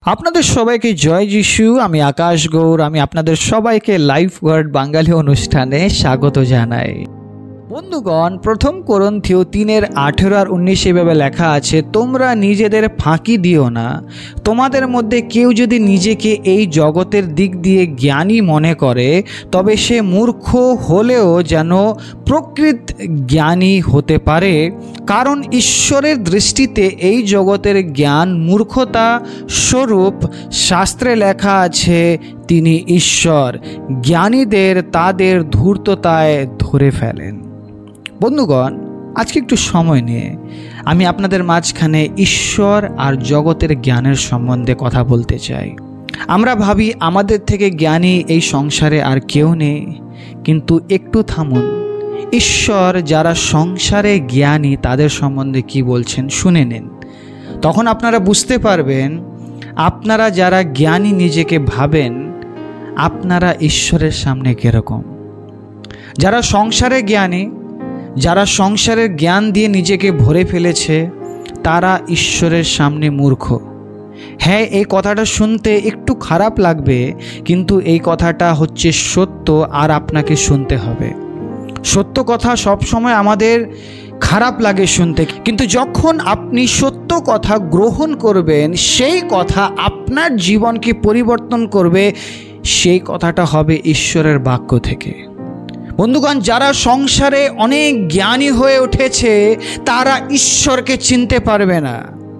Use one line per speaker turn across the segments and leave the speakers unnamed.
আপনাদের সবাইকে জয় যিশু। আমি আকাশ গৌর। আমি আপনাদের সবাইকে লাইফ ওয়ার্ড বাঙালি অনুষ্ঠানে স্বাগত জানাই। বন্ধুগণ, প্রথম কোরিন্থীয় 3:18 আর 19 এভাবে লেখা আছে, তোমরা নিজেদের ফাঁকি দিও না। তোমাদের মধ্যে কেউ যদি নিজেকে এই জগতের দিক দিয়ে জ্ঞানী মনে করে, তবে সে মূর্খ হলেও যেন প্রকৃত জ্ঞানী হতে পারে। কারণ ঈশ্বরের দৃষ্টিতে এই জগতের জ্ঞান মূর্খতা স্বরূপ। শাস্ত্রে লেখা আছে, তিনি ঈশ্বর জ্ঞানীদের তাদের ধূর্ততায় ধরে ফেলেন। বন্ধুগণ, আজকে একটু সময় নিয়ে আমি আপনাদের মাঝখানে ঈশ্বর আর জগতের জ্ঞানের সম্বন্ধে কথা বলতে চাই। আমরা ভাবি আমাদের থেকে জ্ঞানী এই সংসারে আর কেউ নেই, কিন্তু একটু থামুন। ঈশ্বর যারা সংসারে জ্ঞানী তাদের সম্বন্ধে কি বলছেন শুনে নিন। তখন আপনারা বুঝতে পারবেন, আপনারা যারা জ্ঞানী নিজেকে ভাবেন, আপনারা ঈশ্বরের সামনে কীরকম। যারা সংসারে জ্ঞানী, যারা সংসারের জ্ঞান দিয়ে নিজেকে ভরে ফেলেছে, তারা ঈশ্বরের সামনে মূর্খ। হ্যাঁ, এই কথাটা শুনতে একটু খারাপ লাগবে, কিন্তু এই কথাটা হচ্ছে সত্য আর আপনাকে শুনতে হবে। সত্য কথা সবসময় আমাদের খারাপ লাগে শুনতে, কিন্তু যখন আপনি সত্য কথা গ্রহণ করবেন, সেই কথা আপনার জীবনকে পরিবর্তন করবে। সেই কথাটা হবে ঈশ্বরের বাক্য থেকে। বন্ধুগণ, যারা সংসারে অনেক জ্ঞানী হয়ে উঠেছে, তারা ঈশ্বরকে চিনতে পারবে না।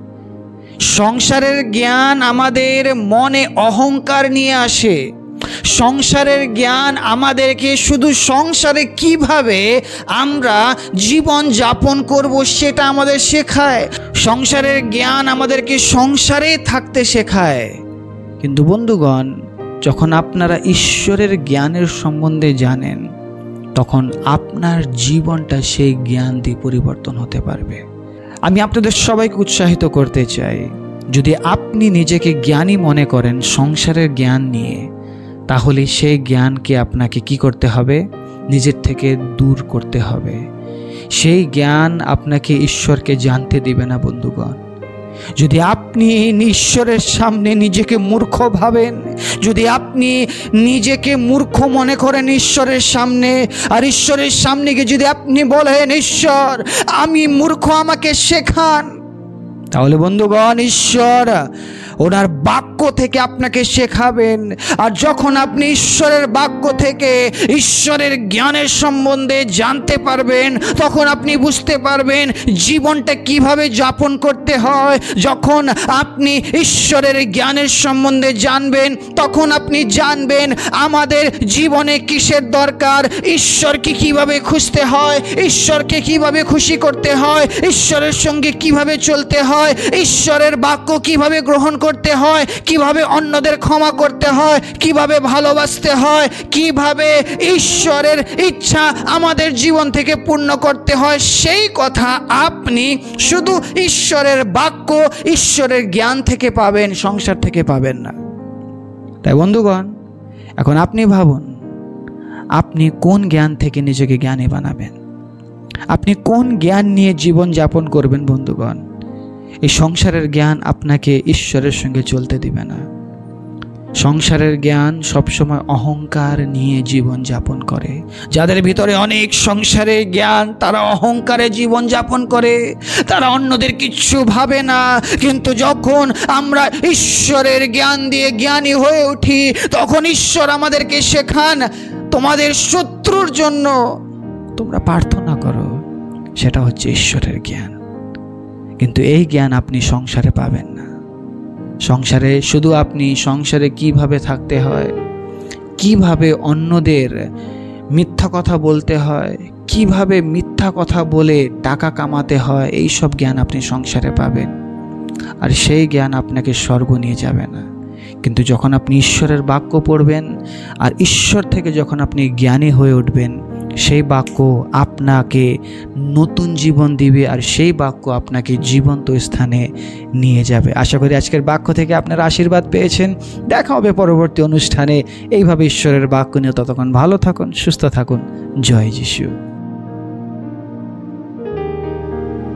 সংসারের জ্ঞান আমাদের মনে অহংকার নিয়ে আসে। সংসারের জ্ঞান আমাদেরকে শুধু সংসারে কিভাবে আমরা জীবন যাপন করব সেটা আমাদের শেখায়। সংসারের জ্ঞান আমাদেরকে সংসারে থাকতে শেখায়। কিন্তু বন্ধুগণ, যখন আপনারা ঈশ্বরের জ্ঞানের সম্বন্ধে জানেন, তখন আপনার জীবনটা সেই জ্ঞান দিয়ে পরিবর্তন হতে পারবে। আমি আপনাদের সবাইকে উৎসাহিত করতে চাই, যদি আপনি নিজেকে জ্ঞানী মনে করেন সংসারের জ্ঞান নিয়ে, তাহলে সেই জ্ঞানকে আপনাকে কি করতে হবে? নিজের থেকে দূর করতে হবে। সেই জ্ঞান আপনাকে ঈশ্বরকে জানতে দিবে না। বন্ধুগণ, যদি আপনি ঈশ্বরের সামনে নিজেকে মূর্খ ভাবেন, যদি আপনি নিজেকে মূর্খ মনে করেন ঈশ্বরের সামনে, আর ঈশ্বরের সামনে গিয়ে যদি আপনি বলেন, ঈশ্বর আমি মূর্খ, আমাকে শেখান, তাহলে বন্ধুগণ, ঈশ্বর ওনার বাক্য থেকে আপনাকে শেখাবেন। আর যখন আপনি ঈশ্বরের বাক্য থেকে ঈশ্বরের জ্ঞানের সম্বন্ধে জানতে পারবেন, তখন আপনি বুঝতে পারবেন জীবনটা কিভাবে যাপন করতে হয়। যখন আপনি ঈশ্বরের জ্ঞানের সম্বন্ধে জানবেন, তখন আপনি জানবেন আমাদের জীবনে কিসের দরকার, ঈশ্বরকে কিভাবে খুঁজতে হয়, ঈশ্বরকে কিভাবে খুশি করতে হয়, ঈশ্বরের সঙ্গে কিভাবে চলতে হয়, ঈশ্বরের বাক্য কিভাবে গ্রহণ করতে হয়, কিভাবে অন্যদের ক্ষমা করতে হয়, কিভাবে ভালোবাসতে হয়, কিভাবে ঈশ্বরের ইচ্ছা আমাদের জীবন থেকে পূর্ণ করতে হয়। সেই কথা আপনি শুধু ঈশ্বরের বাক্য, ঈশ্বরের জ্ঞান থেকে পাবেন, সংসার থেকে পাবেন না। তাই বন্ধুগণ, এখন আপনি ভাবুন, আপনি কোন জ্ঞান থেকে নিজেকে জ্ঞানী বানাবেন? আপনি কোন জ্ঞান নিয়ে জীবন যাপন করবেন? বন্ধুগণ, এই সংসারের জ্ঞান আপনাকে ঈশ্বরের সঙ্গে চলতে দিবে না। সংসারের জ্ঞান সবসময় অহংকার নিয়ে জীবন যাপন করে। যাদের ভিতরে অনেক সংসারের জ্ঞান, তারা অহংকারে জীবন যাপন করে, তারা অন্যদের কিচ্ছু ভাবে না। কিন্তু যখন আমরা ঈশ্বরের জ্ঞান দিয়ে জ্ঞানী হয়ে উঠি, তখন ঈশ্বর আমাদেরকে শেখান, তোমাদের শত্রুর জন্য তোমরা প্রার্থনা করো। সেটা হচ্ছে ঈশ্বরের জ্ঞান। কিন্তু এই জ্ঞান আপনি সংসারে পাবেন না। সংসারে শুধু আপনি সংসারে কিভাবে থাকতে হয়, কিভাবে অন্যদের মিথ্যা কথা বলতে হয়, কিভাবে মিথ্যা কথা বলে টাকা কামাতে হয়, এই সব জ্ঞান আপনি সংসারে পাবেন। আর সেই জ্ঞান আপনাকে স্বর্গ নিয়ে যাবে না। কিন্তু যখন আপনি ঈশ্বরের বাক্য পড়বেন আর ঈশ্বর থেকে যখন আপনি জ্ঞানী হয়ে উঠবেন, সেই বাক্য আপনাকে নতুন জীবন দিবে, আর সেই বাক্য আপনাকে জীবন্ত স্থানে নিয়ে যাবে। আশা করি আজকের বাক্য থেকে আপনারা আশীর্বাদ পেয়েছেন। দেখা হবে পরবর্তী অনুষ্ঠানে এইভাবে ঈশ্বরের বাক্য নিয়ে। ততক্ষণ ভালো থাকুন, সুস্থ থাকুন। জয় যিশু।